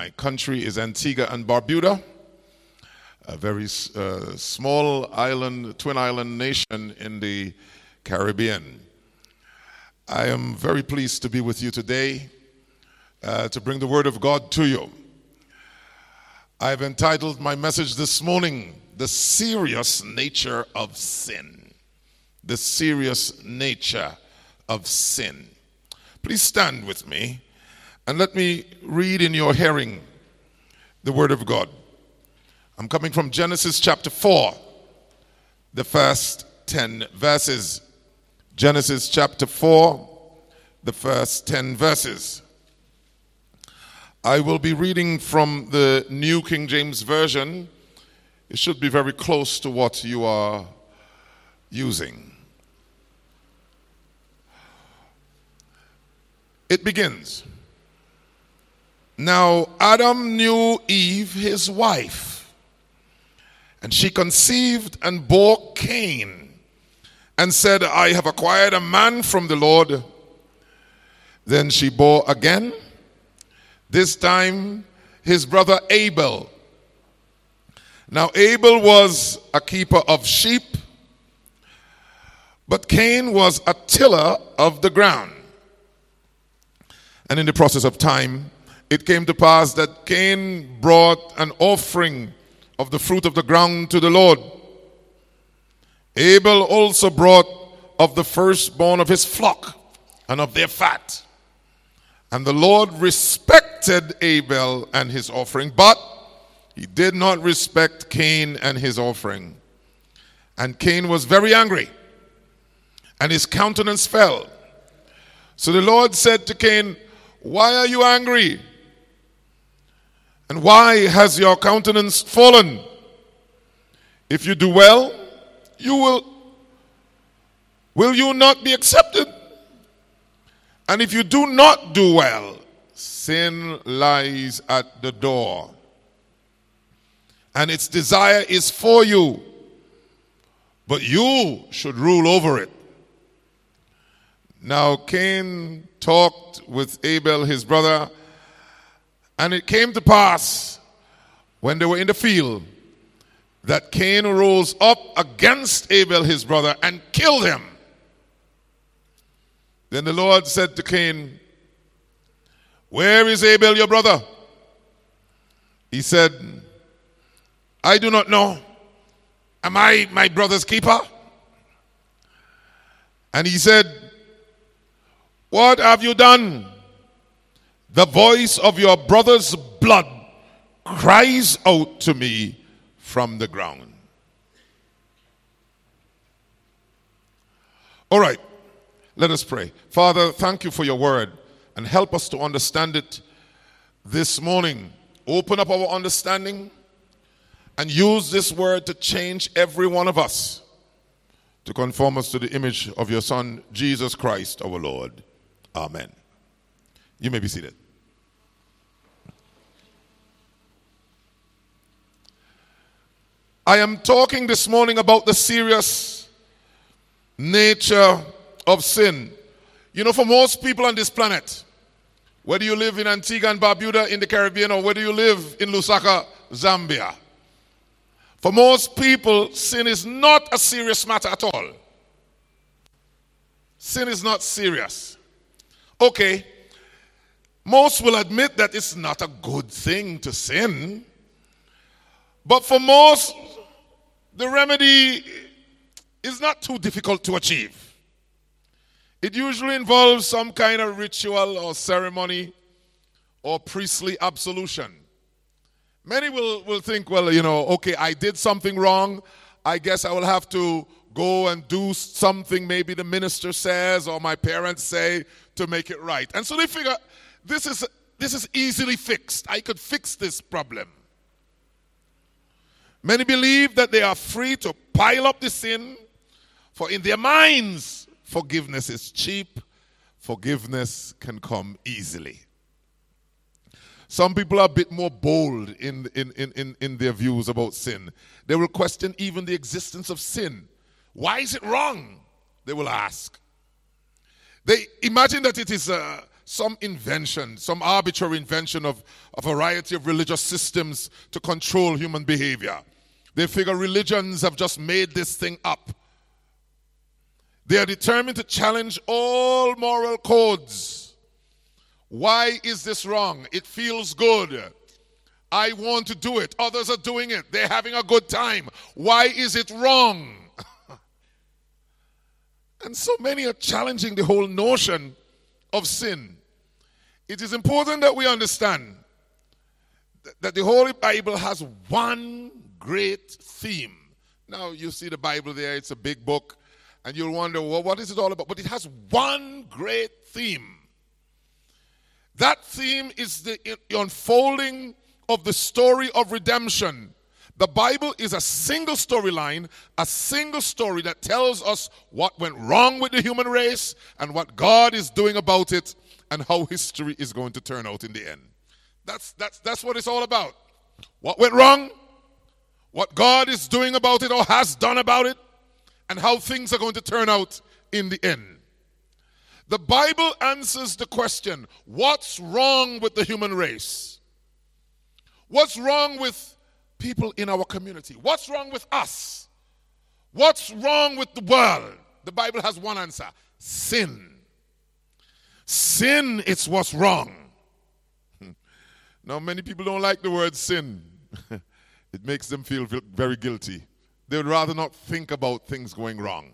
My country is Antigua and Barbuda, a very small island, twin island nation in the Caribbean. I am very pleased to be with you today to bring the Word of God to you. I've entitled my message this morning, The Serious Nature of Sin. The Serious Nature of Sin. Please stand with me and let me read in your hearing the Word of God. I'm coming from Genesis chapter 4, the first 10 verses. Genesis chapter 4, the first 10 verses. I will be reading from the New King James Version. It should be very close to what you are using. It begins. Now Adam knew Eve, his wife, and she conceived and bore Cain, and said, I have acquired a man from the Lord. Then she bore again, this time his brother Abel. Now Abel was a keeper of sheep, but Cain was a tiller of the ground. And in the process of time, it came to pass that Cain brought an offering of the fruit of the ground to the Lord. Abel also brought of the firstborn of his flock and of their fat. And the Lord respected Abel and his offering, but he did not respect Cain and his offering. And Cain was very angry, and his countenance fell. So the Lord said to Cain, why are you angry? And why has your countenance fallen? If you do well, will you not be accepted? And if you do not do well, sin lies at the door, and its desire is for you, but you should rule over it. Now Cain talked with Abel his brother, and it came to pass when they were in the field that Cain rose up against Abel his brother and killed him. Then the Lord said to Cain, where is Abel your brother? He said, I do not know. Am I my brother's keeper? And he said, what have you done? The voice of your brother's blood cries out to me from the ground. All right, let us pray. Father, thank you for your word, and help us to understand it this morning. Open up our understanding and use this word to change every one of us, to conform us to the image of your Son, Jesus Christ, our Lord. Amen. You may be seated. I am talking this morning about the serious nature of sin. You know, for most people on this planet, whether you live in Antigua and Barbuda in the Caribbean or whether you live in Lusaka, Zambia, for most people, sin is not a serious matter at all. Sin is not serious. Okay, most will admit that it's not a good thing to sin, but for most, the remedy is not too difficult to achieve. It usually involves some kind of ritual or ceremony or priestly absolution. Many will think, well, you know, okay, I did something wrong. I guess I will have to go and do something maybe the minister says or my parents say to make it right. And so they figure, this is easily fixed. I could fix this problem. Many believe that they are free to pile up the sin, for in their minds, forgiveness is cheap. Forgiveness can come easily. Some people are a bit more bold in their views about sin. They will question even the existence of sin. Why is it wrong? They will ask. They imagine that it is some invention, some arbitrary invention of a variety of religious systems to control human behavior. They figure religions have just made this thing up. They are determined to challenge all moral codes. Why is this wrong? It feels good. I want to do it. Others are doing it. They're having a good time. Why is it wrong? And so many are challenging the whole notion of sin. It is important that we understand that the Holy Bible has one great theme. Now you see the Bible there, it's a big book, and you'll wonder, well, what is it all about? But it has one great theme. That theme is the unfolding of the story of redemption. The Bible is a single storyline, a single story that tells us what went wrong with the human race and what God is doing about it and how history is going to turn out in the end. That's what it's all about. What went wrong, what God is doing about it or has done about it, and how things are going to turn out in the end. The Bible answers the question, what's wrong with the human race? What's wrong with people in our community? What's wrong with us? What's wrong with the world? The Bible has one answer: sin. Sin is what's wrong. Now, many people don't like the word sin. It makes them feel very guilty. They would rather not think about things going wrong.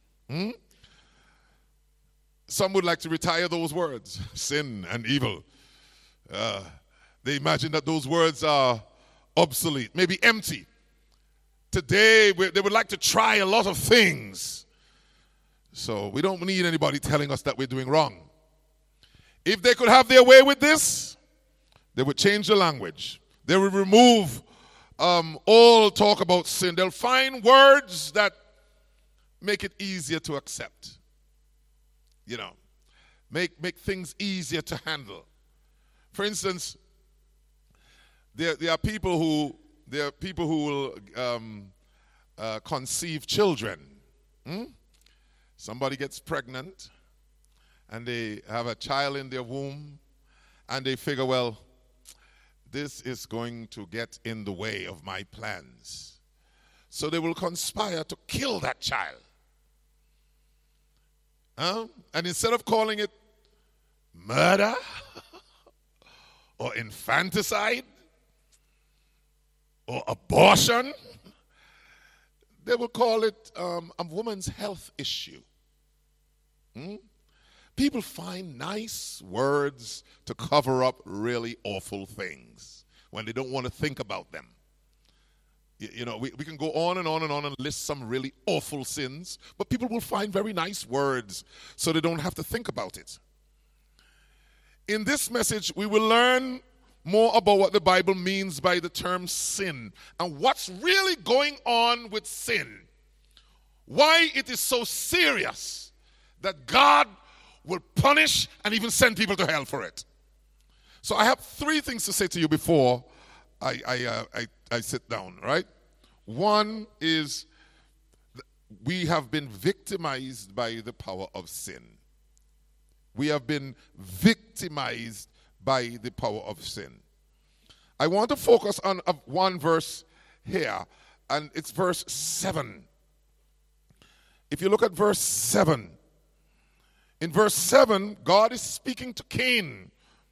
Some would like to retire those words, sin and evil. They imagine that those words are obsolete, maybe empty. Today, they would like to try a lot of things. So we don't need anybody telling us that we're doing wrong. If they could have their way with this, they would change the language. They would remove all talk about sin. They'll find words that make it easier to accept. You know, make things easier to handle. For instance, there are people who will conceive children. Somebody gets pregnant and they have a child in their womb and they figure, well, this is going to get in the way of my plans. So they will conspire to kill that child. And instead of calling it murder or infanticide or abortion, they will call it a woman's health issue. People find nice words to cover up really awful things when they don't want to think about them. You know, we can go on and on and on and list some really awful sins, but people will find very nice words so they don't have to think about it. In this message, we will learn more about what the Bible means by the term sin and what's really going on with sin. Why it is so serious that God will punish and even send people to hell for it. So I have three things to say to you before I sit down, right? One is we have been victimized by the power of sin. We have been victimized by the power of sin. I want to focus on one verse here, and it's verse 7. If you look at verse 7, in verse 7, God is speaking to Cain.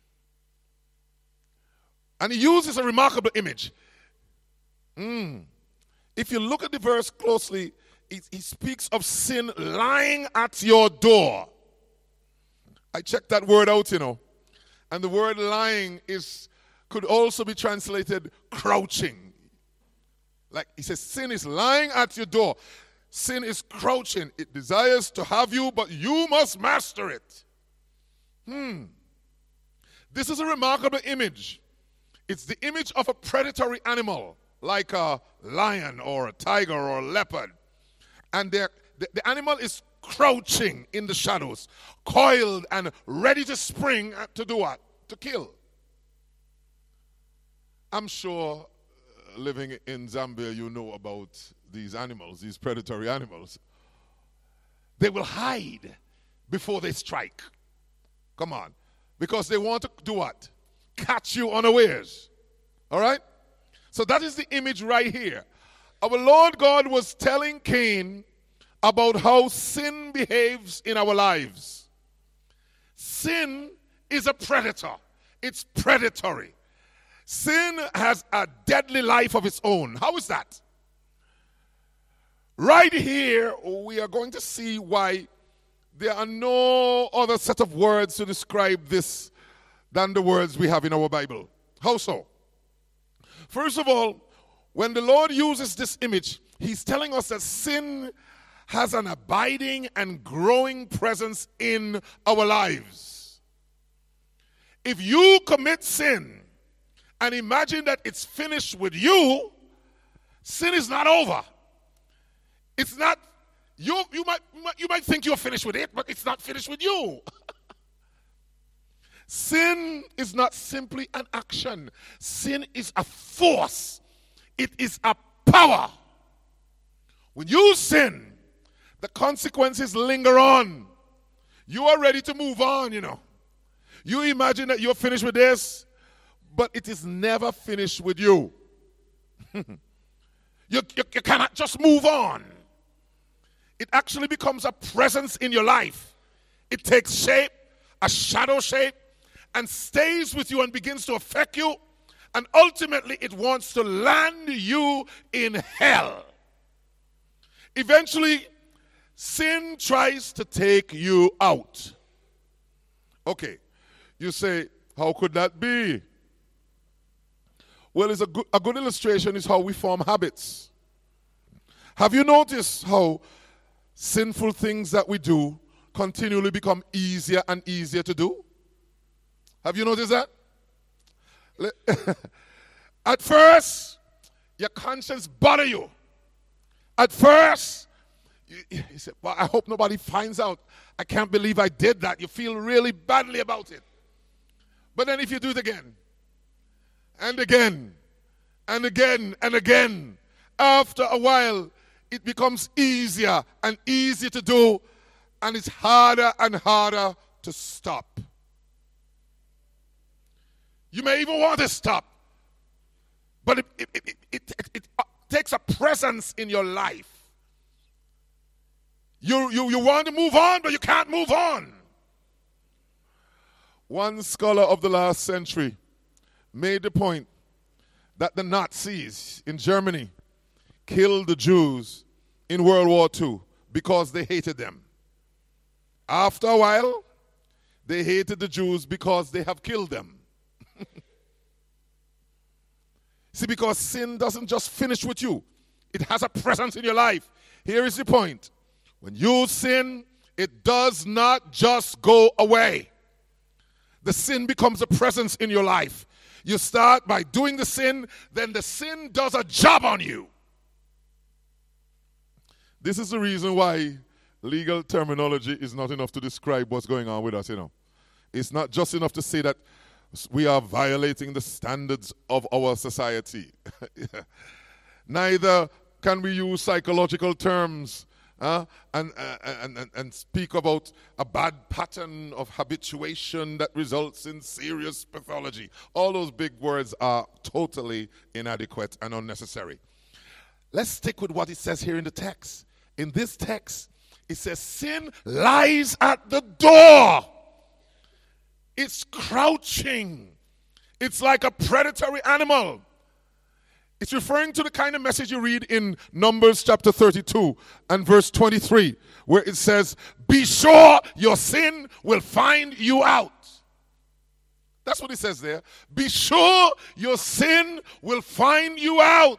And he uses a remarkable image. If you look at the verse closely, he speaks of sin lying at your door. I checked that word out, you know. And the word lying could also be translated crouching. Like he says, sin is lying at your door. Sin is crouching. It desires to have you, but you must master it. This is a remarkable image. It's the image of a predatory animal, like a lion or a tiger or a leopard. And the animal is crouching in the shadows, coiled and ready to spring to do what? To kill. I'm sure living in Zambia, you know about these animals, these predatory animals. They will hide before they strike. Come on. Because they want to do what? Catch you unawares. All right? So that is the image right here. Our Lord God was telling Cain about how sin behaves in our lives. Sin is a predator. It's predatory. Sin has a deadly life of its own. How is that? Right here, we are going to see why there are no other set of words to describe this than the words we have in our Bible. How so? First of all, when the Lord uses this image, he's telling us that sin has an abiding and growing presence in our lives. If you commit sin and imagine that it's finished with you, sin is not over. It's not, you might think you're finished with it, but it's not finished with you. Sin is not simply an action. Sin is a force. It is a power. When you sin, the consequences linger on. You are ready to move on, You imagine that you're finished with this, but it is never finished with you. You cannot just move on. It actually becomes a presence in your life. It takes shape, a shadow shape, and stays with you and begins to affect you. And ultimately, it wants to land you in hell. Eventually, sin tries to take you out. Okay, you say, how could that be? Well, it's a good illustration is how we form habits. Have you noticed how sinful things that we do continually become easier and easier to do? Have you noticed that? At first, your conscience bother you. At first, you say, well, I hope nobody finds out. I can't believe I did that. You feel really badly about it. But then if you do it again, and again, and again, and again, after a while, it becomes easier and easier to do, and it's harder and harder to stop. You may even want to stop, but it takes a presence in your life. You want to move on, but you can't move on. One scholar of the last century made the point that the Nazis in Germany killed the Jews in World War II because they hated them. After a while, they hated the Jews because they have killed them. See, because sin doesn't just finish with you. It has a presence in your life. Here is the point. When you sin, it does not just go away. The sin becomes a presence in your life. You start by doing the sin, then the sin does a job on you. This is the reason why legal terminology is not enough to describe what's going on with us, It's not just enough to say that we are violating the standards of our society. Neither can we use psychological terms and speak about a bad pattern of habituation that results in serious pathology. All those big words are totally inadequate and unnecessary. Let's stick with what it says here in the text. In this text, it says sin lies at the door. It's crouching. It's like a predatory animal. It's referring to the kind of message you read in Numbers chapter 32 and verse 23, where it says, be sure your sin will find you out. That's what it says there. Be sure your sin will find you out.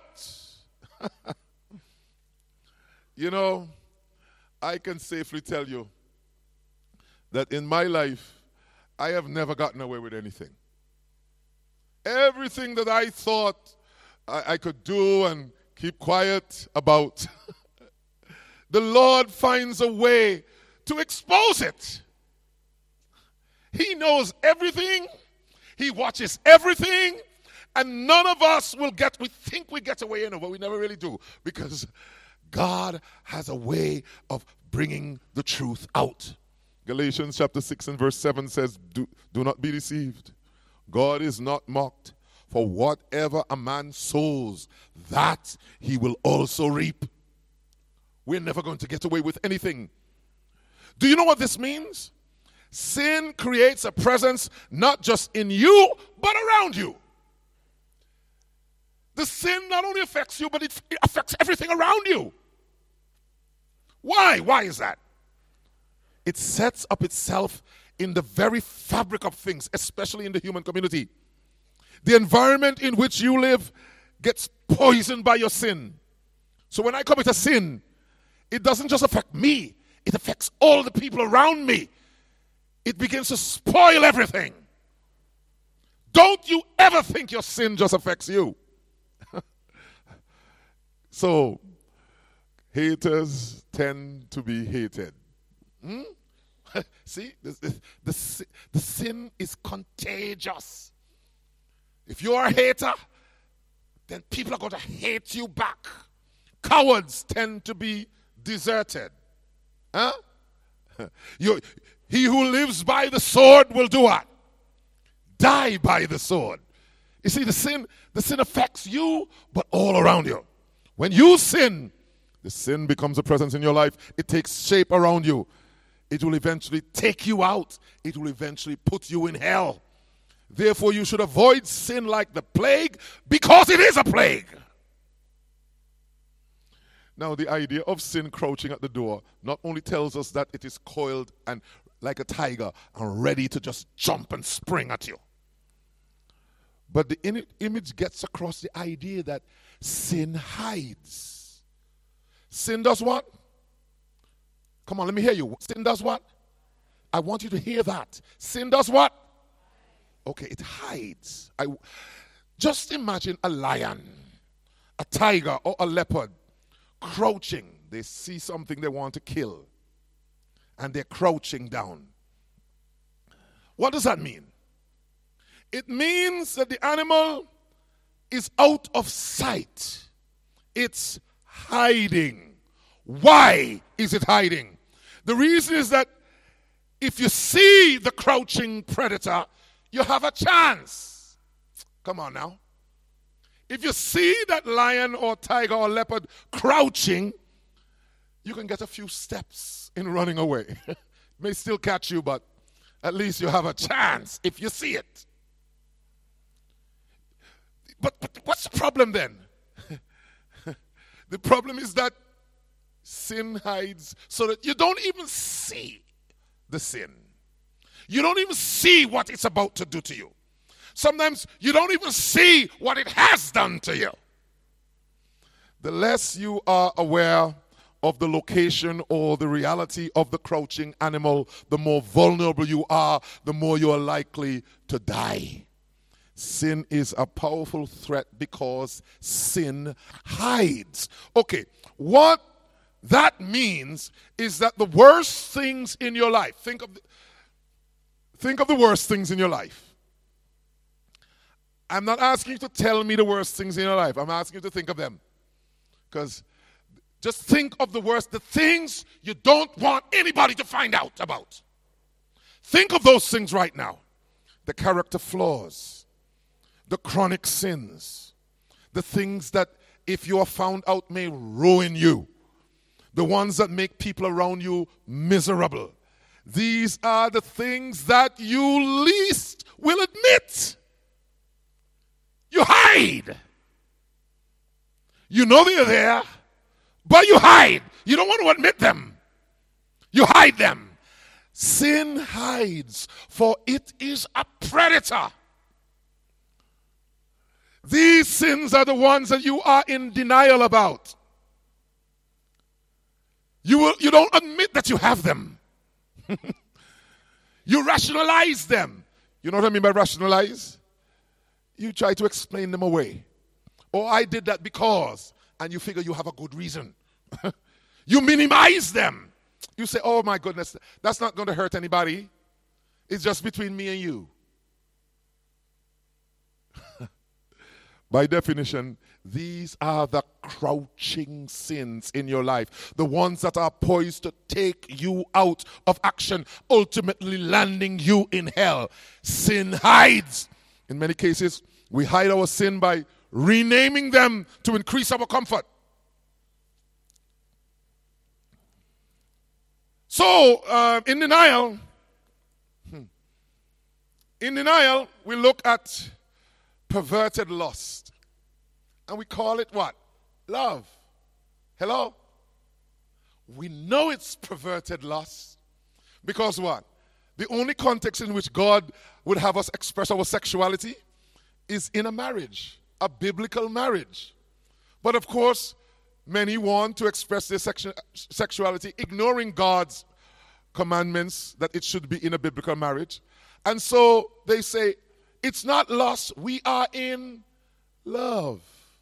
I can safely tell you that in my life, I have never gotten away with anything. Everything that I thought I could do and keep quiet about, the Lord finds a way to expose it. He knows everything. He watches everything. And none of us we think we get away, but we never really do. Because God has a way of bringing the truth out. Galatians chapter 6 and verse 7 says, do not be deceived. God is not mocked. For whatever a man sows, that he will also reap. We're never going to get away with anything. Do you know what this means? Sin creates a presence not just in you, but around you. The sin not only affects you, but it affects everything around you. Why? Why is that? It sets up itself in the very fabric of things, especially in the human community. The environment in which you live gets poisoned by your sin. So when I commit a sin, it doesn't just affect me, it affects all the people around me. It begins to spoil everything. Don't you ever think your sin just affects you. So, haters tend to be hated. See, the sin is contagious. If you're a hater, then people are going to hate you back. Cowards tend to be deserted. Huh? He who lives by the sword will do what? Die by the sword. You see, the sin affects you, but all around you. When you sin, the sin becomes a presence in your life. It takes shape around you. It will eventually take you out. It will eventually put you in hell. Therefore, you should avoid sin like the plague, because it is a plague. Now, the idea of sin crouching at the door not only tells us that it is coiled and like a tiger and ready to just jump and spring at you, but the image gets across the idea that sin hides. Sin does what? Come on, let me hear you. Sin does what? I want you to hear that. Sin does what? Okay, it hides. Just imagine a lion, a tiger, or a leopard crouching. They see something they want to kill, and they're crouching down. What does that mean? It means that the animal is out of sight. It's hiding. Why is it hiding? The reason is that if you see the crouching predator, you have a chance. Come on now. If you see that lion or tiger or leopard crouching, you can get a few steps in running away. It may still catch you, but at least you have a chance if you see it. But what's the problem then? The problem is that sin hides so that you don't even see the sin. You don't even see what it's about to do to you. Sometimes you don't even see what it has done to you. The less you are aware of the location or the reality of the crouching animal, the more vulnerable you are, the more you are likely to die. Sin is a powerful threat because sin hides. Okay, what that means is that the worst things in your life, think of the worst things in your life. I'm not asking you to tell me the worst things in your life. I'm asking you to think of them. Because just think of the worst, the things you don't want anybody to find out about. Think of those things right now. The character flaws, the chronic sins, the things that if you are found out may ruin you, the ones that make people around you miserable. These are the things that you least will admit. You hide. You know they're there, but you hide. You don't want to admit them. You hide them. Sin hides, for it is a predator. These sins are the ones that you are in denial about. You don't admit that you have them. You rationalize them. You know what I mean by rationalize? You try to explain them away. Oh, I did that because, and you figure you have a good reason. You minimize them. You say, oh my goodness, that's not going to hurt anybody. It's just between me and you. By definition, these are the crouching sins in your life, the ones that are poised to take you out of action, ultimately landing you in hell. Sin hides. In many cases, we hide our sin by renaming them to increase our comfort. So, in denial, we look at perverted lust. And we call it what? Love. Hello? We know it's perverted lust. Because what? The only context in which God would have us express our sexuality is in a marriage, a biblical marriage. But of course, many want to express their sexuality ignoring God's commandments that it should be in a biblical marriage. And so they say, it's not lust, we are in love.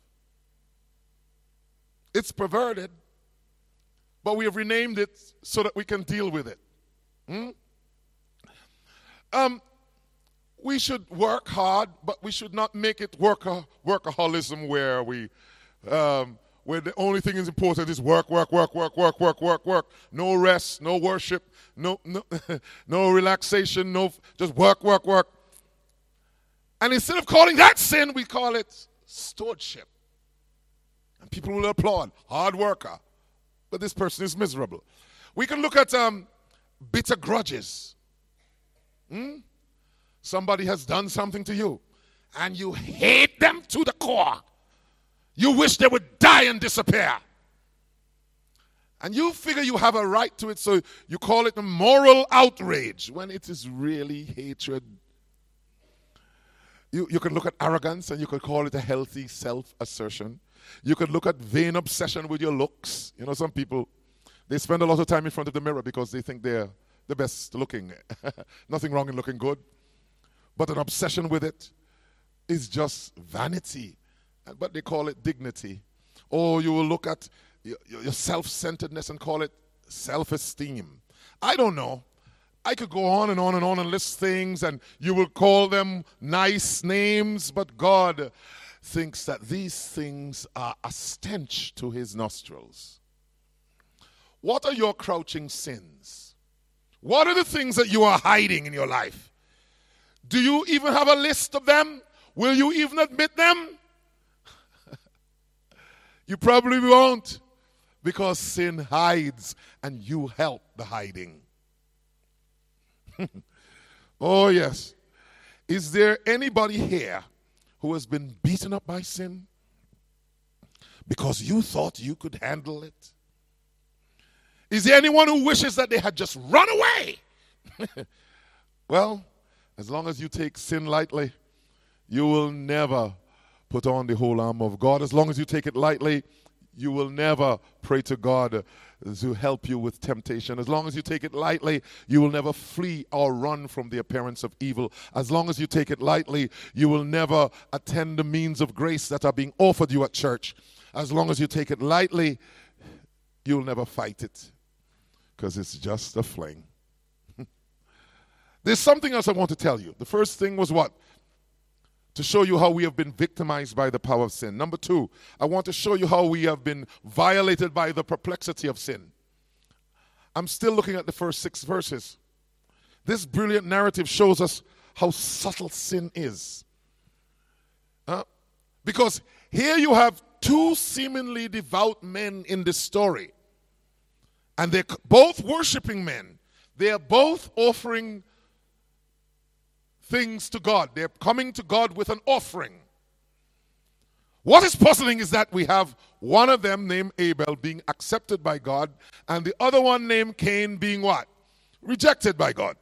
It's perverted, but we have renamed it so that we can deal with it. We should work hard, but we should not make it workaholism where where the only thing is important is work. No rest, no worship, no relaxation, just work. And instead of calling that sin, we call it stewardship. And people will applaud, hard worker. But this person is miserable. We can look at bitter grudges. Somebody has done something to you, and you hate them to the core. You wish they would die and disappear. And you figure you have a right to it, so you call it a moral outrage, when it is really hatred. You can look at arrogance, and you could call it a healthy self-assertion. You could look at vain obsession with your looks. You know, some people, they spend a lot of time in front of the mirror because they think they're the best looking. Nothing wrong in looking good. But an obsession with it is just vanity. But they call it dignity. Or you will look at your self-centeredness and call it self-esteem. I don't know. I could go on and on and on and list things, and you will call them nice names, but God thinks that these things are a stench to his nostrils. What are your crouching sins? What are the things that you are hiding in your life? Do you even have a list of them? Will you even admit them? You probably won't, because sin hides and you help the hiding. Oh, yes. Is there anybody here who has been beaten up by sin because you thought you could handle it? Is there anyone who wishes that they had just run away? Well, as long as you take sin lightly, you will never put on the whole armor of God. As long as you take it lightly, you will never pray to God to help you with temptation. As long as you take it lightly, you will never flee or run from the appearance of evil. As long as you take it lightly, you will never attend the means of grace that are being offered you at church. As long as you take it lightly, you'll never fight it, because it's just a fling. There's something else I want to tell you. The first thing was what? To show you how we have been victimized by the power of sin. Number two, I want to show you how we have been violated by the perplexity of sin. I'm still looking at the first 6 verses. This brilliant narrative shows us how subtle sin is. Because here you have 2 seemingly devout men in this story. And they're both worshiping men. They are both offering things to God. They're coming to God with an offering. What is puzzling is that we have one of them named Abel being accepted by God, and the other one named Cain being what? Rejected by God.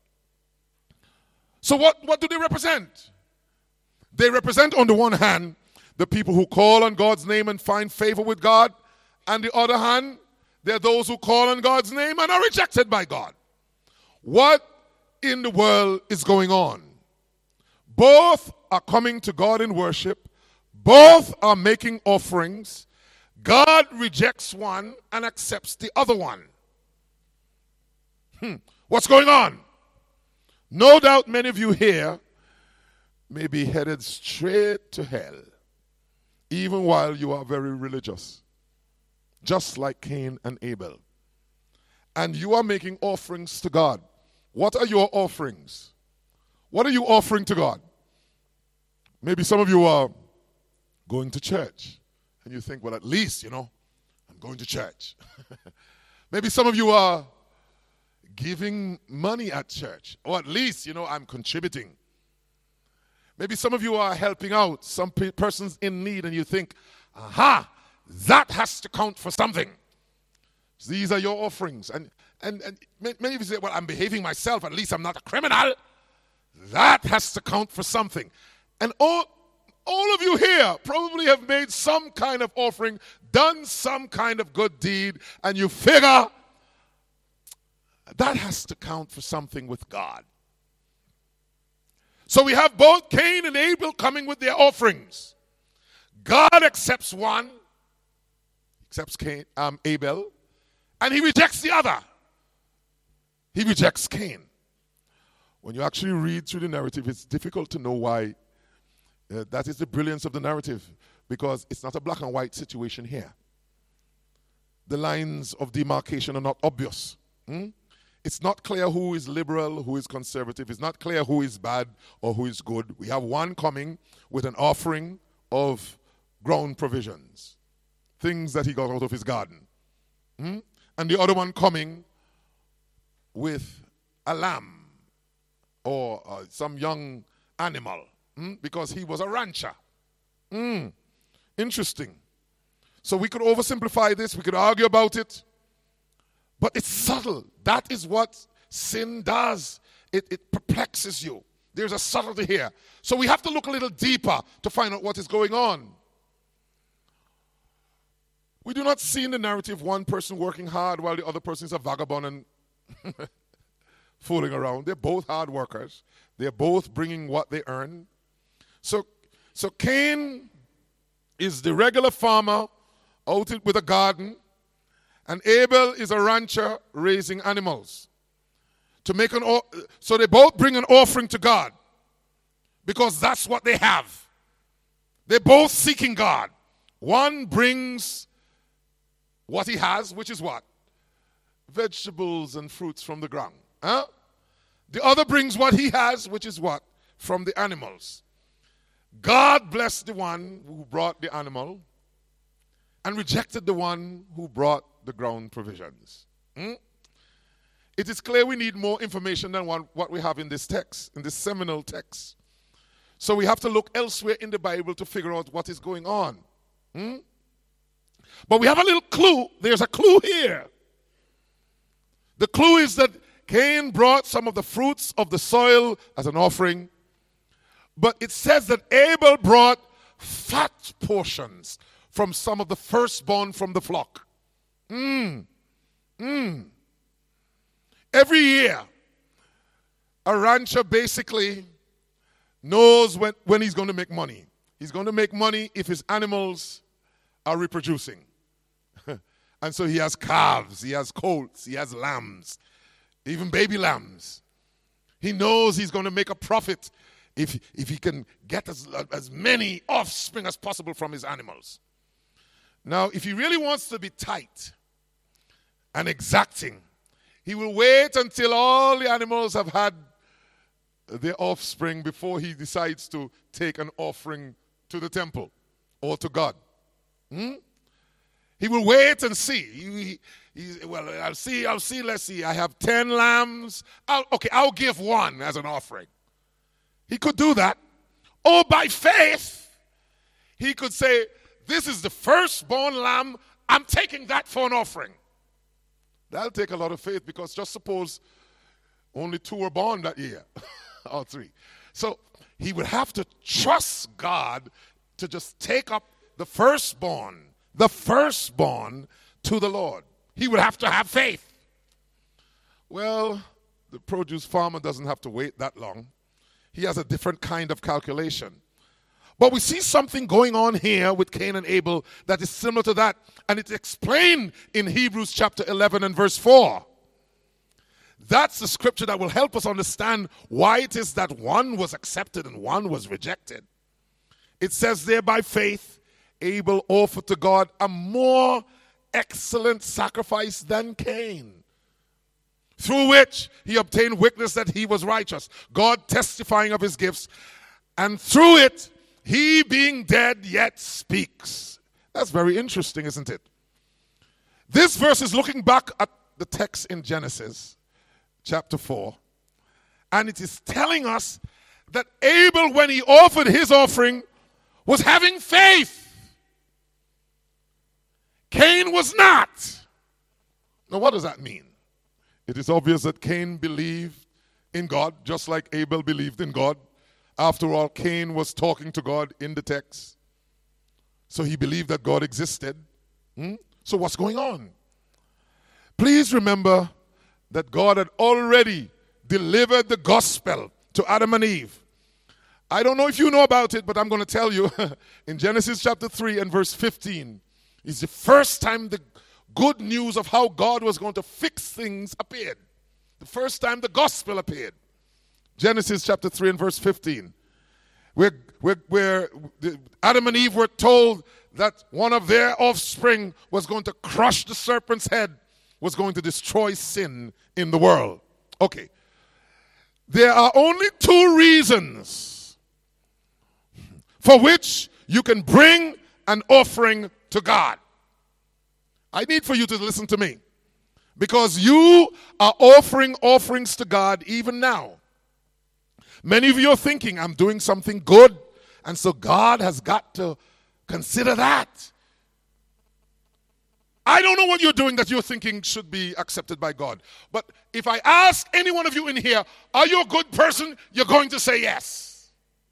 So what do they represent? They represent, on the one hand, the people who call on God's name and find favor with God, and the other hand, they're those who call on God's name and are rejected by God. What in the world is going on? Both are coming to God in worship. Both are making offerings. God rejects one and accepts the other one. What's going on? No doubt many of you here may be headed straight to hell. even while you are very religious, just like Cain and Abel. And you are making offerings to God. What are your offerings? What are you offering to God? Maybe some of you are going to church and you think, well, at least, I'm going to church. Maybe some of you are giving money at church, or at least, I'm contributing. Maybe some of you are helping out some persons in need and you think, aha, that has to count for something. These are your offerings. And many of you say, well, I'm behaving myself, at least I'm not a criminal. That has to count for something. And all of you here probably have made some kind of offering, done some kind of good deed, and you figure that has to count for something with God. So we have both Cain and Abel coming with their offerings. God accepts one, accepts Abel, and he rejects the other. He rejects Cain. When you actually read through the narrative, it's difficult to know why. That is the brilliance of the narrative, because it's not a black and white situation here. The lines of demarcation are not obvious. It's not clear who is liberal, who is conservative. It's not clear who is bad or who is good. We have one coming with an offering of ground provisions, things that he got out of his garden. And the other one coming with a lamb or some young animal, because he was a rancher. Interesting. So we could oversimplify this. We could argue about it. But it's subtle. That is what sin does. It perplexes you. There's a subtlety here. So we have to look a little deeper to find out what is going on. We do not see in the narrative one person working hard while the other person is a vagabond and fooling around. They're both hard workers. They're both bringing what they earn. So Cain is the regular farmer out with a garden, and Abel is a rancher raising animals. So they both bring an offering to God because that's what they have. They're both seeking God. One brings what he has, which is what? Vegetables and fruits from the ground. The other brings what he has, which is what? From the animals. God blessed the one who brought the animal and rejected the one who brought the ground provisions. It is clear we need more information than what we have in this text, in this seminal text. So we have to look elsewhere in the Bible to figure out what is going on. But we have a little clue. There's a clue here. The clue is that Cain brought some of the fruits of the soil as an offering. But it says that Abel brought fat portions from some of the firstborn from the flock. Every year, a rancher basically knows when he's going to make money. He's going to make money if his animals are reproducing. And so he has calves, he has colts, he has lambs, even baby lambs. He knows he's going to make a profit if he can get as many offspring as possible from his animals. Now, if he really wants to be tight and exacting, he will wait until all the animals have had their offspring before he decides to take an offering to the temple or to God. He will wait and see. I'll see, let's see. I have 10 lambs. I'll give one as an offering. He could do that. Or by faith, he could say, this is the firstborn lamb. I'm taking that for an offering. That'll take a lot of faith, because just suppose only 2 were born that year, or 3. So he would have to trust God to just take up the firstborn to the Lord. He would have to have faith. Well, the produce farmer doesn't have to wait that long. He has a different kind of calculation. But we see something going on here with Cain and Abel that is similar to that. And it's explained in Hebrews chapter 11 and verse 4. That's the scripture that will help us understand why it is that one was accepted and one was rejected. It says there, by faith, Abel offered to God a more excellent sacrifice than Cain, through which he obtained witness that he was righteous, God testifying of his gifts, and through it, he being dead yet speaks. That's very interesting, isn't it? This verse is looking back at the text in Genesis chapter 4, and it is telling us that Abel, when he offered his offering, was having faith. Cain was not. Now, what does that mean? It is obvious that Cain believed in God, just like Abel believed in God. After all, Cain was talking to God in the text. So he believed that God existed. So what's going on? Please remember that God had already delivered the gospel to Adam and Eve. I don't know if you know about it, but I'm going to tell you. In Genesis chapter 3 and verse 15 is the first time the good news of how God was going to fix things appeared. The first time the gospel appeared. Genesis chapter 3 and verse 15. Where Adam and Eve were told that one of their offspring was going to crush the serpent's head, was going to destroy sin in the world. Okay. There are only two reasons for which you can bring an offering to God. I need for you to listen to me, because you are offering offerings to God even now. Many of you are thinking, I'm doing something good, and so God has got to consider that. I don't know what you're doing that you're thinking should be accepted by God. But if I ask any one of you in here, are you a good person? You're going to say yes.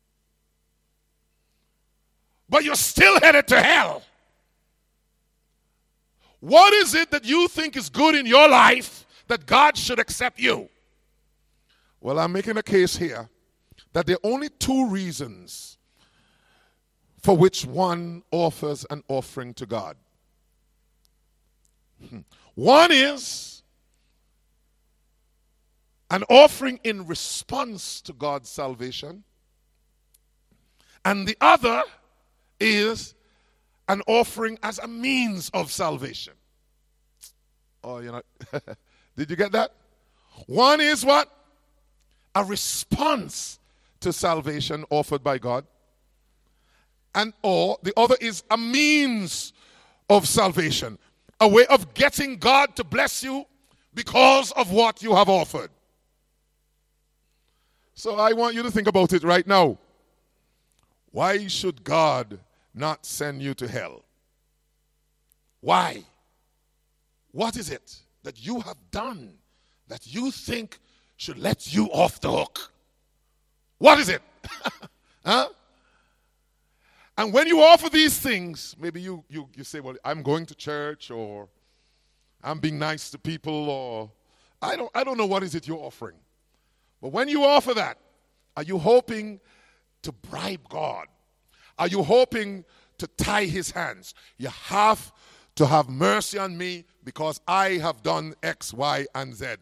But you're still headed to hell. What is it that you think is good in your life that God should accept you? Well, I'm making a case here that there are only two reasons for which one offers an offering to God. One is an offering in response to God's salvation, and the other is an offering as a means of salvation. Oh, you know, did you get that? One is what? A response to salvation offered by God. Or the other is a means of salvation. A way of getting God to bless you because of what you have offered. So I want you to think about it right now. Why should God not send you to hell? Why? What is it that you have done that you think should let you off the hook? What is it? Huh? And when you offer these things, maybe you say, well, I'm going to church, or I'm being nice to people, or I don't know what is it you're offering. But when you offer that, are you hoping to bribe God? Are you hoping to tie his hands? You have to have mercy on me because I have done X, Y, and Z.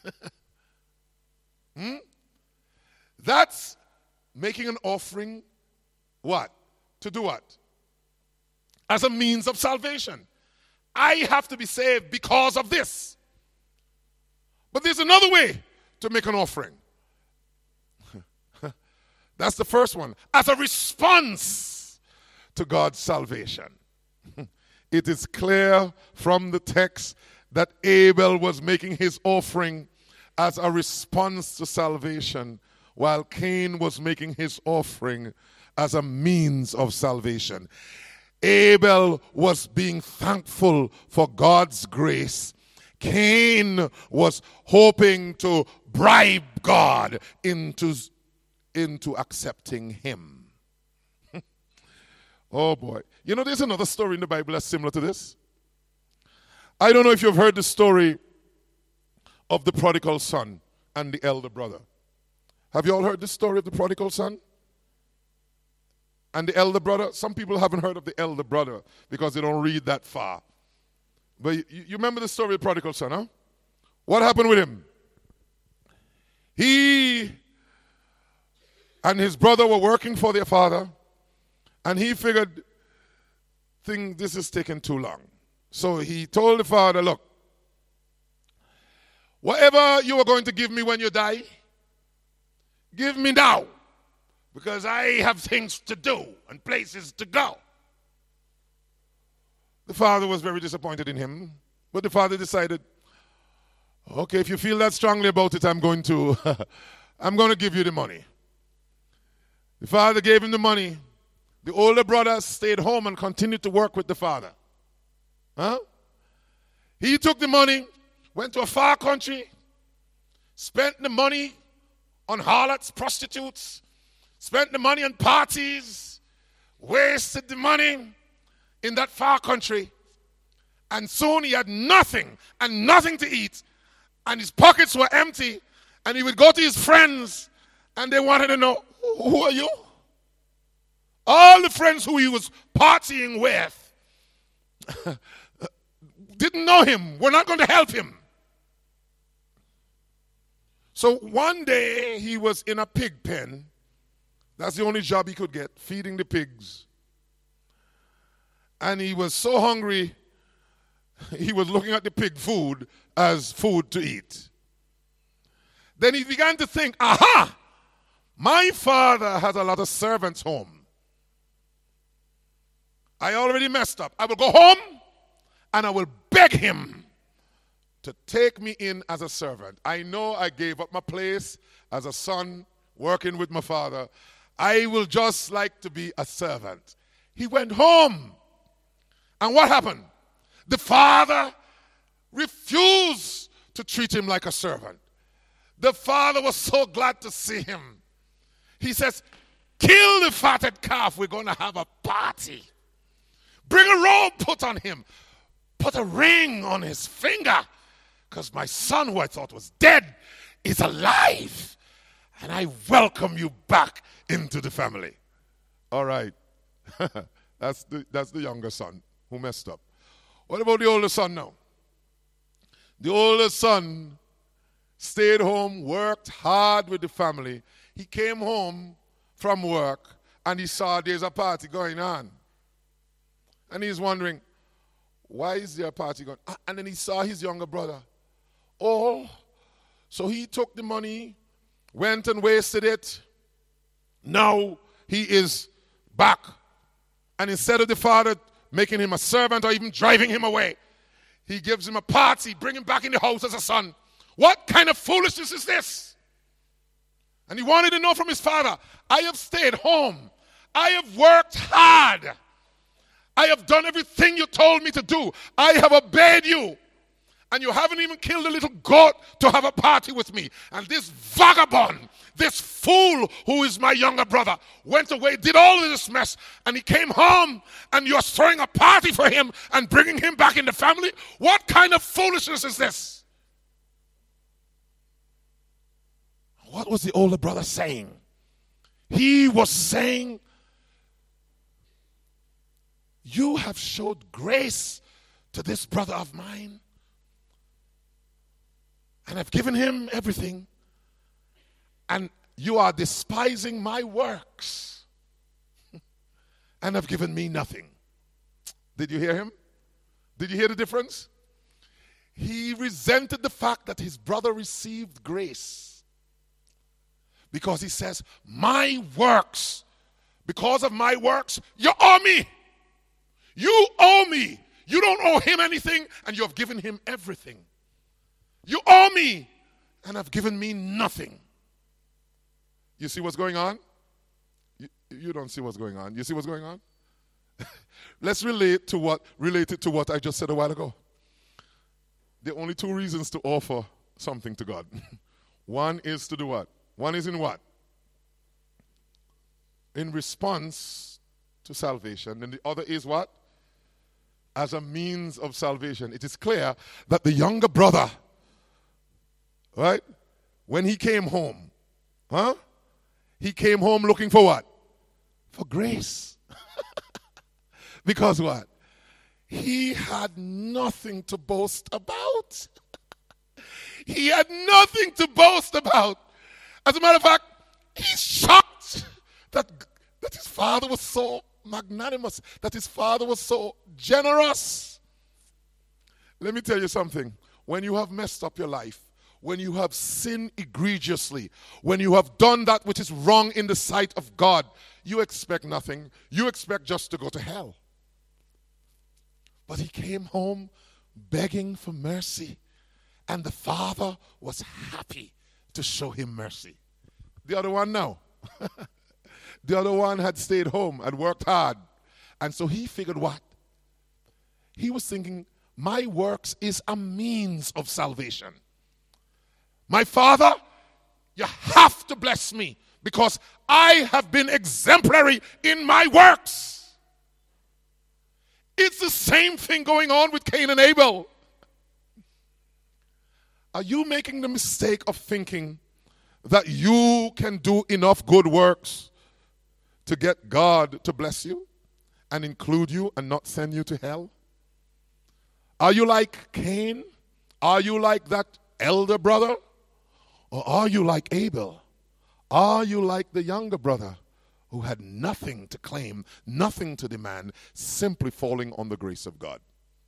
That's making an offering, what? To do what? As a means of salvation. I have to be saved because of this. But there's another way to make an offering. That's the first one. As a response to God's salvation. It is clear from the text that Abel was making his offering as a response to salvation, while Cain was making his offering as a means of salvation. Abel was being thankful for God's grace. Cain was hoping to bribe God into accepting him. Oh boy. You know, there's another story in the Bible that's similar to this. I don't know if you've heard the story of the prodigal son and the elder brother. Have you all heard the story of the prodigal son and the elder brother? Some people haven't heard of the elder brother because they don't read that far. But you remember the story of the prodigal son, huh? What happened with him? He and his brother were working for their father, and he figured think this is taking too long. So he told the father, look, whatever you are going to give me when you die, give me now, because I have things to do and places to go. The father was very disappointed in him, but the father decided, okay, if you feel that strongly about it, I'm going to give you the money. The father gave him the money. The older brother stayed home and continued to work with the father. He took the money, went to a far country, spent the money on harlots, prostitutes, spent the money on parties, wasted the money in that far country, and soon he had nothing and nothing to eat, and his pockets were empty, and he would go to his friends, and they wanted to know, who are you? All the friends who he was partying with didn't know him, were not going to help him. So one day he was in a pig pen. That's the only job he could get, feeding the pigs. And he was so hungry, he was looking at the pig food as food to eat. Then he began to think, aha, my father has a lot of servants home. I already messed up. I will go home and I will beg him to take me in as a servant. I know I gave up my place as a son working with my father. I will just like to be a servant. He went home. And what happened? The father refused to treat him like a servant. The father was so glad to see him. He says, kill the fatted calf. We're going to have a party. Bring a robe put on him. Put a ring on his finger. Because my son, who I thought was dead, is alive. And I welcome you back into the family. All right. That's the younger son who messed up. What about the older son now? The older son stayed home, worked hard with the family. He came home from work and he saw there's a party going on. And he's wondering, why is there a party going on? And then he saw his younger brother. Oh, so he took the money, went and wasted it. Now he is back. And instead of the father making him a servant or even driving him away, he gives him a party, bring him back in the house as a son. What kind of foolishness is this? And he wanted to know from his father, I have stayed home. I have worked hard. I have done everything you told me to do. I have obeyed you. And you haven't even killed a little goat to have a party with me. And this vagabond, this fool who is my younger brother, went away, did all of this mess, and he came home, and you're throwing a party for him and bringing him back in the family? What kind of foolishness is this? What was the older brother saying? He was saying, you have showed grace to this brother of mine, and I've given him everything, and you are despising my works and have given me nothing. Did you hear him? Did you hear the difference? He resented the fact that his brother received grace because he says, my works, because of my works, you owe me. You owe me. You don't owe him anything, and you have given him everything. You owe me, and have given me nothing. You see what's going on? You don't see what's going on. You see what's going on? Let's relate it to what I just said a while ago. There are only two reasons to offer something to God. One is to do what? One is in what? In response to salvation. And the other is what? As a means of salvation. It is clear that the younger brother, right, when he came home, he came home looking for what? For grace. Because what? He had nothing to boast about. He had nothing to boast about. As a matter of fact, he's shocked that his father was so magnanimous, that his father was so generous. Let me tell you something. When you have messed up your life, when you have sinned egregiously, when you have done that which is wrong in the sight of God, you expect nothing. You expect just to go to hell. But he came home begging for mercy, and the father was happy to show him mercy. The other one, no. The other one had stayed home and worked hard. And so he figured what? He was thinking, my works is a means of salvation. My father, you have to bless me because I have been exemplary in my works. It's the same thing going on with Cain and Abel. Are you making the mistake of thinking that you can do enough good works to get God to bless you and include you and not send you to hell? Are you like Cain? Are you like that elder brother? Or are you like Abel? Are you like the younger brother who had nothing to claim, nothing to demand, simply falling on the grace of God?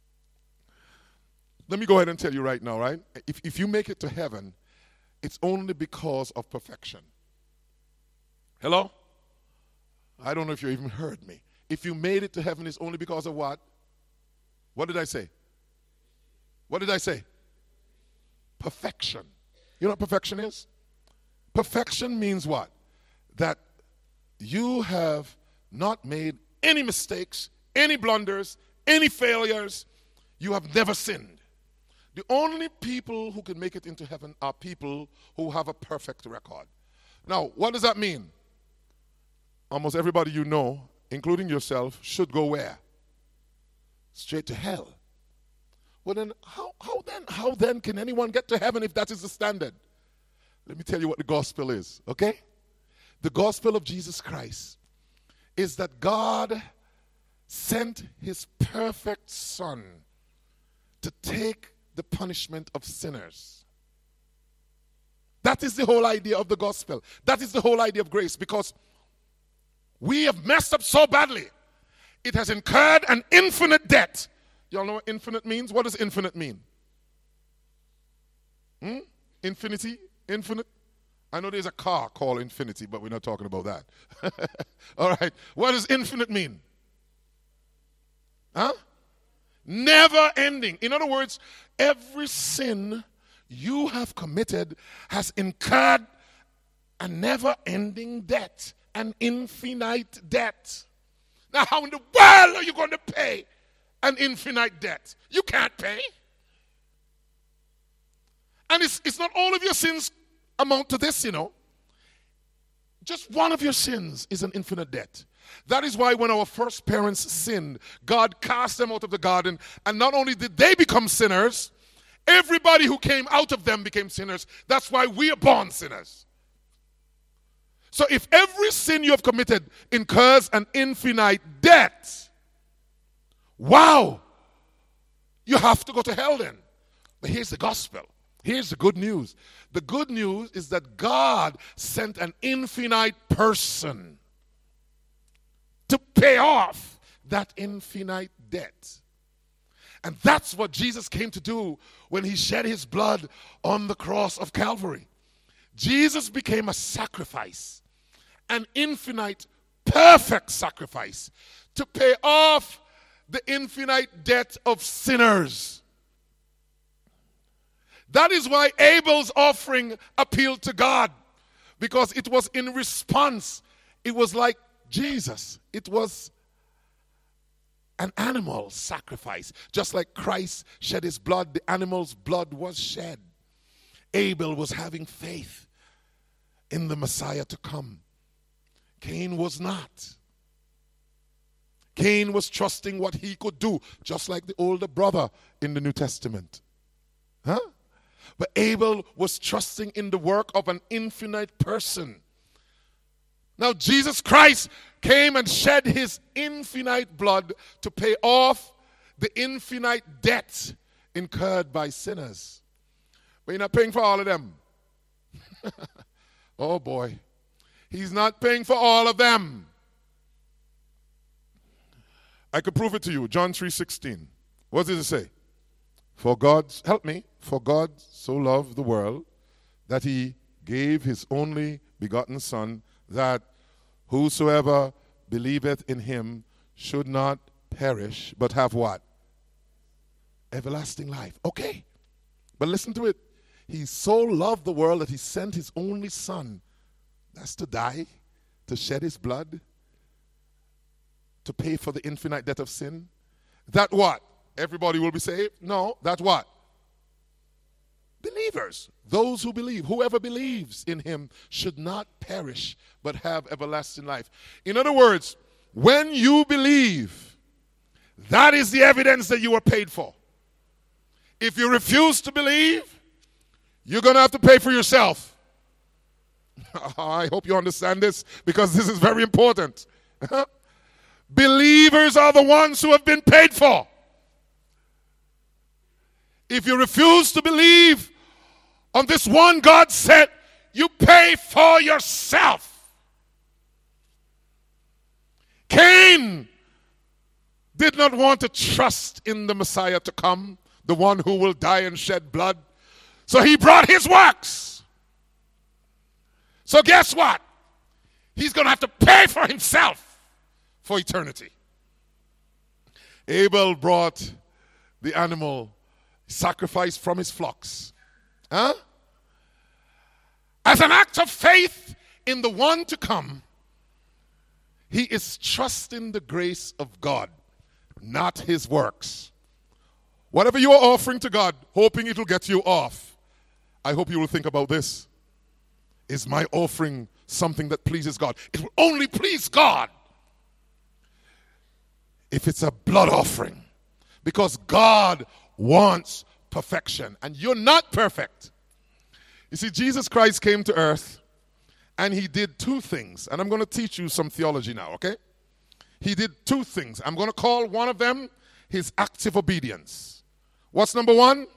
Let me go ahead and tell you right now, right? If you make it to heaven, it's only because of perfection. Hello? I don't know if you even heard me. If you made it to heaven, it's only because of what? What did I say? What did I say? Perfection. You know what perfection is? Perfection means what? That you have not made any mistakes, any blunders, any failures. You have never sinned. The only people who can make it into heaven are people who have a perfect record. Now, what does that mean? Almost everybody you know, including yourself, should go where? Straight to hell. Well then, how then can anyone get to heaven if that is the standard? Let me tell you what the gospel is, okay? The gospel of Jesus Christ is that God sent his perfect Son to take the punishment of sinners. That is the whole idea of the gospel. That is the whole idea of grace, because we have messed up so badly. It has incurred an infinite debt. Y'all know what infinite means? What does infinite mean? Infinity? Infinite? I know there's a car called Infinity, but we're not talking about that. All right. What does infinite mean? Huh? Never ending. In other words, every sin you have committed has incurred a never-ending debt, an infinite debt. Now, how in the world are you going to pay an infinite debt? You can't pay. And it's not all of your sins amount to this, you know. Just one of your sins is an infinite debt. That is why when our first parents sinned, God cast them out of the garden, and not only did they become sinners, everybody who came out of them became sinners. That's why we are born sinners. So if every sin you have committed incurs an infinite debt, wow, you have to go to hell then. But here's the gospel. Here's the good news. The good news is that God sent an infinite person to pay off that infinite debt. And that's what Jesus came to do when he shed his blood on the cross of Calvary. Jesus became a sacrifice, an infinite, perfect sacrifice to pay off the infinite debt of sinners. That is why Abel's offering appealed to God, because it was in response. It was like Jesus. It was an animal sacrifice. Just like Christ shed his blood, the animal's blood was shed. Abel was having faith in the Messiah to come. Cain was not. Cain was trusting what he could do, just like the older brother in the New Testament. Huh? But Abel was trusting in the work of an infinite person. Now Jesus Christ came and shed his infinite blood to pay off the infinite debt incurred by sinners. But you're not paying for all of them. Oh boy. He's not paying for all of them. I could prove it to you. John 3:16. What does it say? For God, help me, for God so loved the world that he gave his only begotten Son, that whosoever believeth in him should not perish, but have what? Everlasting life. Okay. But listen to it. He so loved the world that he sent his only Son. That's to die, to shed his blood, to pay for the infinite debt of sin. That what? Everybody will be saved? No. That what? Believers. Those who believe. Whoever believes in him should not perish, but have everlasting life. In other words, when you believe, that is the evidence that you were paid for. If you refuse to believe, you're going to have to pay for yourself. I hope you understand this, because this is very important. Believers are the ones who have been paid for. If you refuse to believe on this one God said, you pay for yourself. Cain did not want to trust in the Messiah to come, the one who will die and shed blood. So he brought his works. So guess what? He's going to have to pay for himself for eternity. Abel brought the animal sacrifice from his flocks. As an act of faith in the one to come, he is trusting the grace of God, not his works. Whatever you are offering to God, hoping it will get you off, I hope you will think about this. Is my offering something that pleases God? It will only please God if it's a blood offering, because God wants perfection, and you're not perfect. You see, Jesus Christ came to earth and he did two things, and I'm going to teach you some theology now, okay? He did two things. I'm going to call one of them his active obedience. What's number one?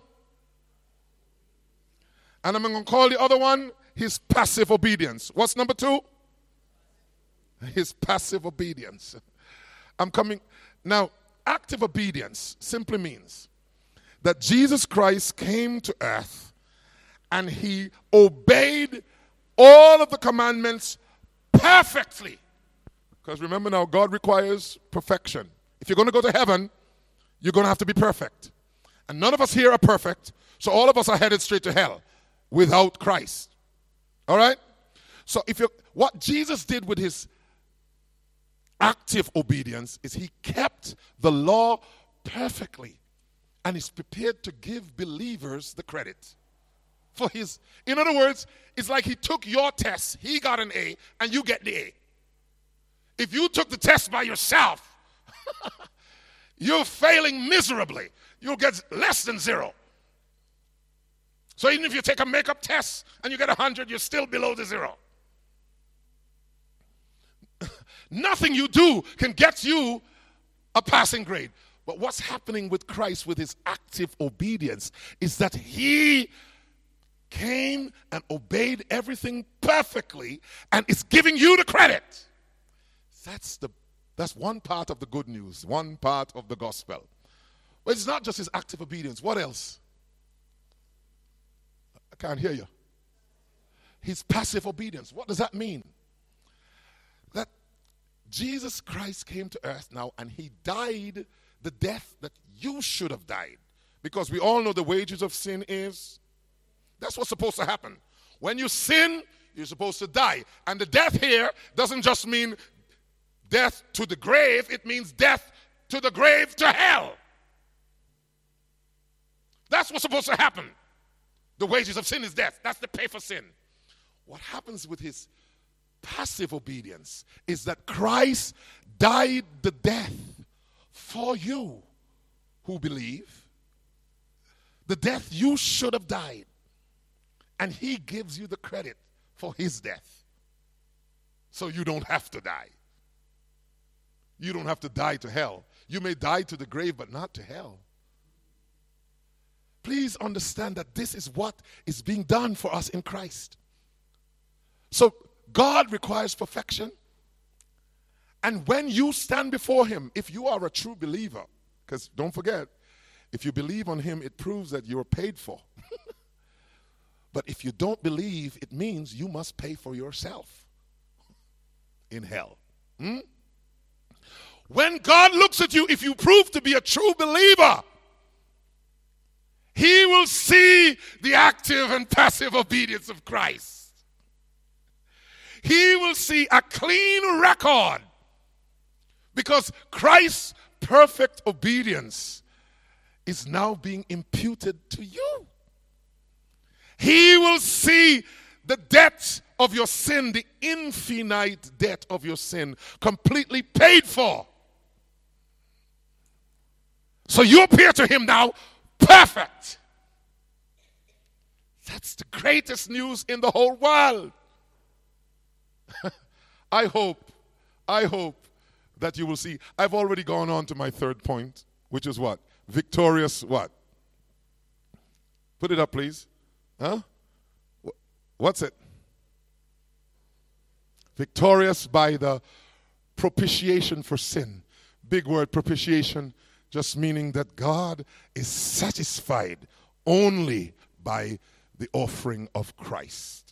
And I'm going to call the other one his passive obedience. What's number two? His passive obedience. I'm coming. Now, active obedience simply means that Jesus Christ came to earth and he obeyed all of the commandments perfectly. Because remember now, God requires perfection. If you're going to go to heaven, you're going to have to be perfect. And none of us here are perfect, so all of us are headed straight to hell without Christ. All right? So what Jesus did with his active obedience is he kept the law perfectly and is prepared to give believers the credit for his. In other words, it's like he took your test, he got an A, and you get the A. If you took the test by yourself, you're failing miserably. You'll get less than 0. So even if you take a makeup test and you get 100, you're still below the 0. Nothing you do can get you a passing grade. But what's happening with Christ with his active obedience is that he came and obeyed everything perfectly and is giving you the credit. That's one part of the good news, one part of the gospel. But it's not just his active obedience. What else? I can't hear you. His passive obedience. What does that mean? That Jesus Christ came to earth now and he died the death that you should have died. Because we all know the wages of sin is. That's what's supposed to happen. When you sin, you're supposed to die. And the death here doesn't just mean death to the grave, it means death to the grave to hell. That's what's supposed to happen. The wages of sin is death. That's the pay for sin. What happens with his passive obedience is that Christ died the death for you who believe. The death you should have died. And he gives you the credit for his death. So you don't have to die. You don't have to die to hell. You may die to the grave, but not to hell. Please understand that this is what is being done for us in Christ. So God requires perfection. And when you stand before him, if you are a true believer, because don't forget, if you believe on him, it proves that you're paid for. But if you don't believe, it means you must pay for yourself in hell. When God looks at you, if you prove to be a true believer, he will see the active and passive obedience of Christ. He will see a clean record because Christ's perfect obedience is now being imputed to you. He will see the debt of your sin, the infinite debt of your sin, completely paid for. So you appear to him now perfect. That's the greatest news in the whole world. I hope that you will see. I've already gone on to my third point, which is what? Victorious what? Put it up, please. Huh? What's it? Victorious by the propitiation for sin. Big word, propitiation, just meaning that God is satisfied only by the offering of Christ.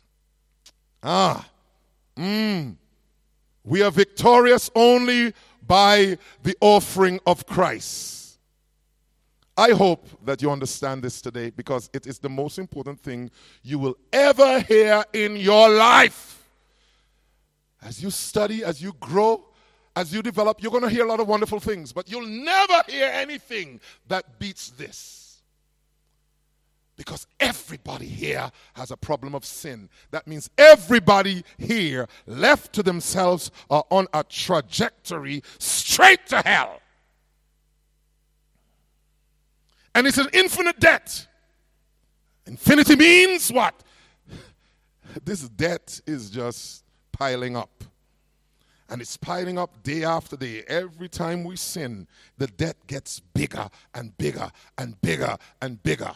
We are victorious only by the offering of Christ. I hope that you understand this today because it is the most important thing you will ever hear in your life. As you study, as you grow, as you develop, you're going to hear a lot of wonderful things, but you'll never hear anything that beats this. Because everybody here has a problem of sin. That means everybody here, left to themselves, are on a trajectory straight to hell. And it's an infinite debt. Infinity means what? This debt is just piling up. And it's piling up day after day. Every time we sin, the debt gets bigger and bigger and bigger and bigger.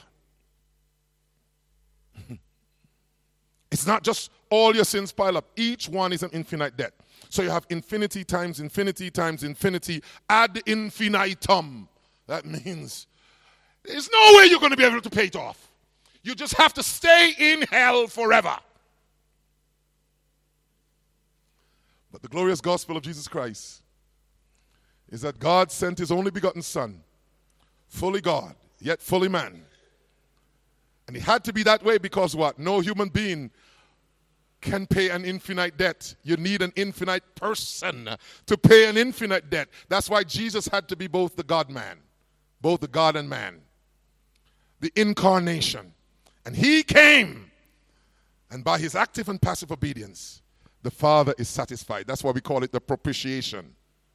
It's not just all your sins pile up. Each one is an infinite debt. So you have infinity times infinity times infinity ad infinitum. That means there's no way you're going to be able to pay it off. You just have to stay in hell forever. But the glorious gospel of Jesus Christ is that God sent his only begotten Son, fully God, yet fully man. And he had to be that way because what? No human being can pay an infinite debt. You need an infinite person to pay an infinite debt. That's why Jesus had to be both the God-man, both the God and man. The incarnation. And he came. And by his active and passive obedience, the Father is satisfied. That's why we call it the propitiation.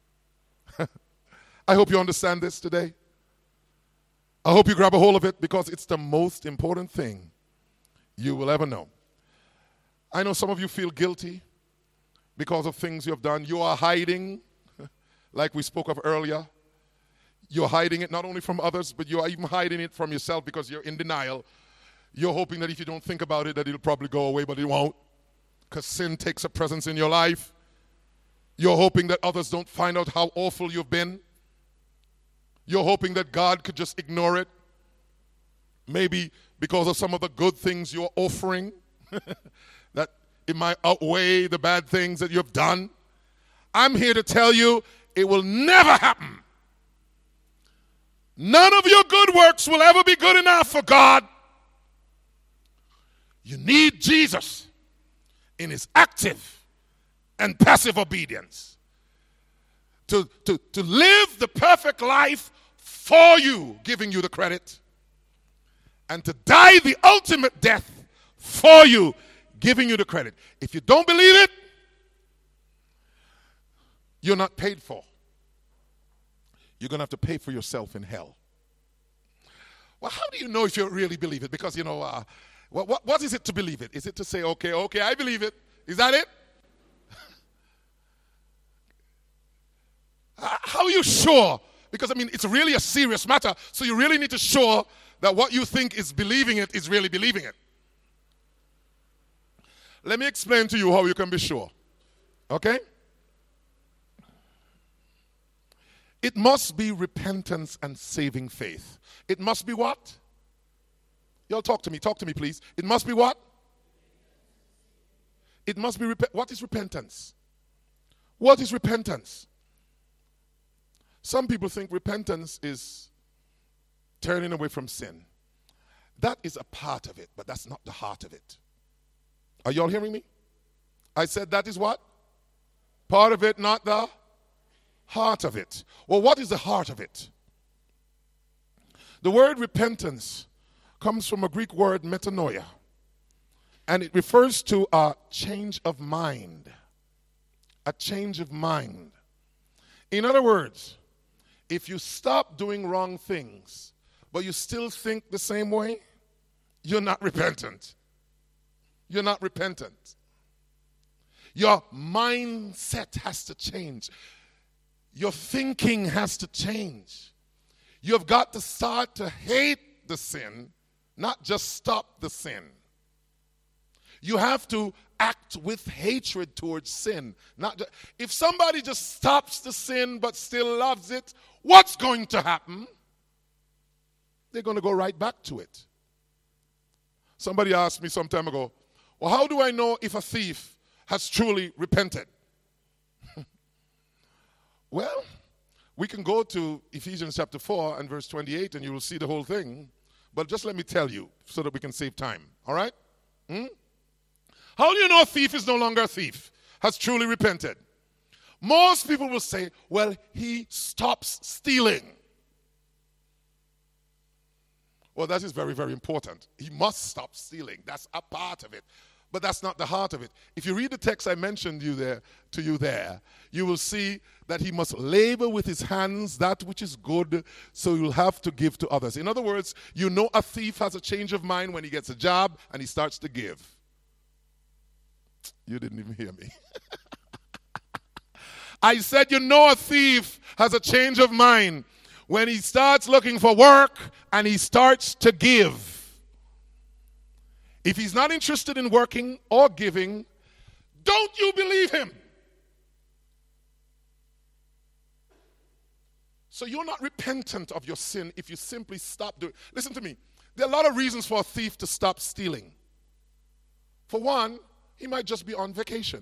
I hope you understand this today. I hope you grab a hold of it because it's the most important thing you will ever know. I know some of you feel guilty because of things you have done. You are hiding, like we spoke of earlier. You're hiding it not only from others, but you are even hiding it from yourself because you're in denial. You're hoping that if you don't think about it, that it'll probably go away, but it won't. Because sin takes a presence in your life. You're hoping that others don't find out how awful you've been. You're hoping that God could just ignore it. Maybe because of some of the good things you're offering, that it might outweigh the bad things that you've done. I'm here to tell you it will never happen. None of your good works will ever be good enough for God. You need Jesus in his active and passive obedience to live the perfect life for you, giving you the credit, and to die the ultimate death for you, giving you the credit. If you don't believe it, you're not paid for. You're going to have to pay for yourself in hell. Well, how do you know if you really believe it? Because, what is it to believe it? Is it to say, okay, I believe it. Is that it? How are you sure? Because, it's really a serious matter. So you really need to show that what you think is believing it is really believing it. Let me explain to you how you can be sure. Okay? It must be repentance and saving faith. It must be what? Y'all talk to me please. It must be what? It must be, what is repentance? What is repentance? Some people think repentance is turning away from sin. That is a part of it, but that's not the heart of it. Are y'all hearing me? I said that is what? Part of it, not the heart of it. Well, what is the heart of it? The word repentance comes from a Greek word metanoia, and it refers to a change of mind. A change of mind. In other words, if you stop doing wrong things, but you still think the same way, you're not repentant. You're not repentant. Your mindset has to change. Your thinking has to change. You've got to start to hate the sin, not just stop the sin. You have to act with hatred towards sin. If somebody just stops the sin but still loves it, what's going to happen? They're going to go right back to it. Somebody asked me some time ago, well, how do I know if a thief has truly repented? Well, we can go to Ephesians chapter 4 and verse 28 and you will see the whole thing. But just let me tell you so that we can save time. All right? How do you know a thief is no longer a thief, has truly repented? Most people will say, well, he stops stealing. Well, that is very, very important. He must stop stealing. That's a part of it. But that's not the heart of it. If you read the text I mentioned to you there, you will see that he must labor with his hands that which is good, so you'll have to give to others. In other words, you know a thief has a change of mind when he gets a job and he starts to give. You didn't even hear me. I said you know a thief has a change of mind when he starts looking for work and he starts to give. If he's not interested in working or giving, don't you believe him? So you're not repentant of your sin if you simply stop doing. Listen to me. There are a lot of reasons for a thief to stop stealing. For one, he might just be on vacation.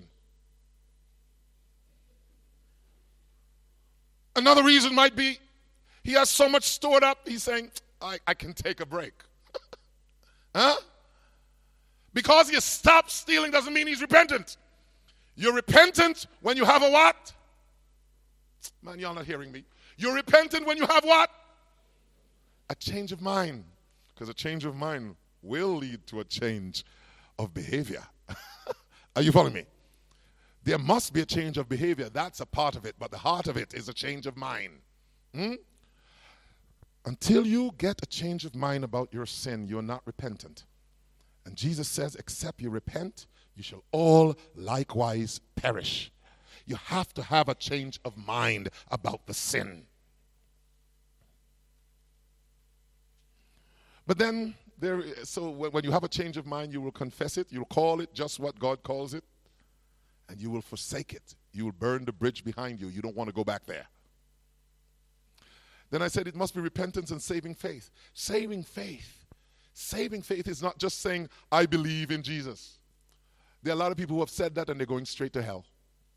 Another reason might be he has so much stored up, he's saying, I can take a break. Huh? Because he stopped stealing doesn't mean he's repentant. You're repentant when you have a what? Man, y'all not hearing me. You're repentant when you have what? A change of mind. Because a change of mind will lead to a change of behavior. Are you following me? There must be a change of behavior. That's a part of it. But the heart of it is a change of mind. Until you get a change of mind about your sin, you're not repentant. And Jesus says, except you repent, you shall all likewise perish. You have to have a change of mind about the sin. But then, so when you have a change of mind, you will confess it. You'll call it just what God calls it. And you will forsake it. You will burn the bridge behind you. You don't want to go back there. Then I said it must be repentance and saving faith. Saving faith. Saving faith is not just saying, I believe in Jesus. There are a lot of people who have said that and they're going straight to hell.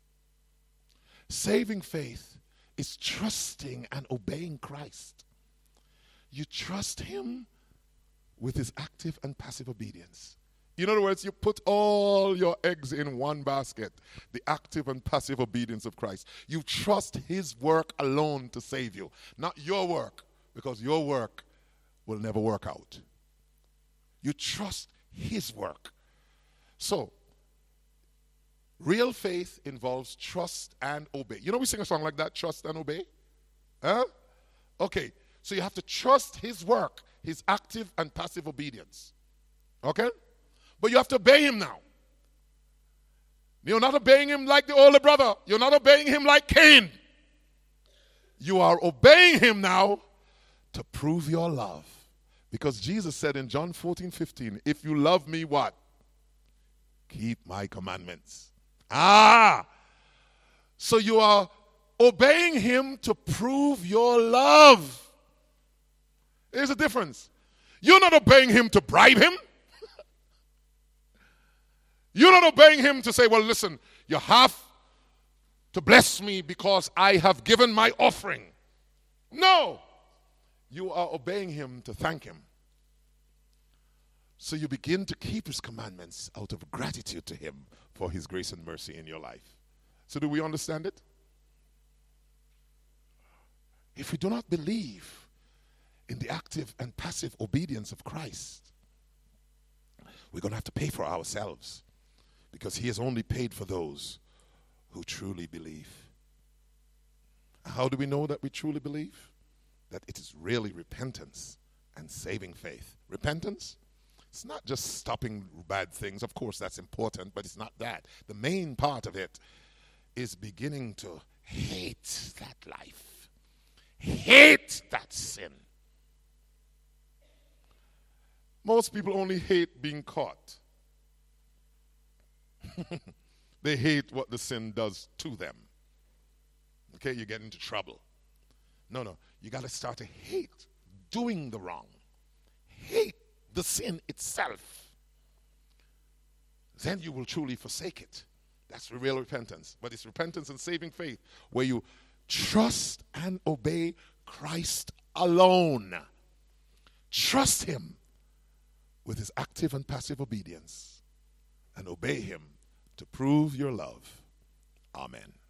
Saving faith is trusting and obeying Christ. You trust him with his active and passive obedience. In other words, you put all your eggs in one basket, the active and passive obedience of Christ. You trust his work alone to save you, not your work, because your work will never work out. You trust his work. So, real faith involves trust and obey. You know we sing a song like that, trust and obey? Huh? Okay, so you have to trust his work, his active and passive obedience. Okay? But you have to obey him now. You're not obeying him like the older brother. You're not obeying him like Cain. You are obeying him now to prove your love. Because Jesus said in John 14:15, if you love me, what? Keep my commandments. So you are obeying him to prove your love. There's a difference. You're not obeying him to bribe him. You're not obeying him to say, well, listen, you have to bless me because I have given my offering. No. You are obeying him to thank him. So you begin to keep his commandments out of gratitude to him for his grace and mercy in your life. So do we understand it? If we do not believe in the active and passive obedience of Christ, we're going to have to pay for ourselves, because he has only paid for those who truly believe. How do we know that we truly believe? That it is really repentance and saving faith. Repentance, it's not just stopping bad things. Of course, that's important, but it's not that. The main part of it is beginning to hate that life, hate that sin. Most people only hate being caught. They hate what the sin does to them. Okay, you get into trouble. No, you got to start to hate doing the wrong. Hate the sin itself. Then you will truly forsake it. That's real repentance. But it's repentance and saving faith, where you trust and obey Christ alone. Trust him with his active and passive obedience, and obey him to prove your love. Amen.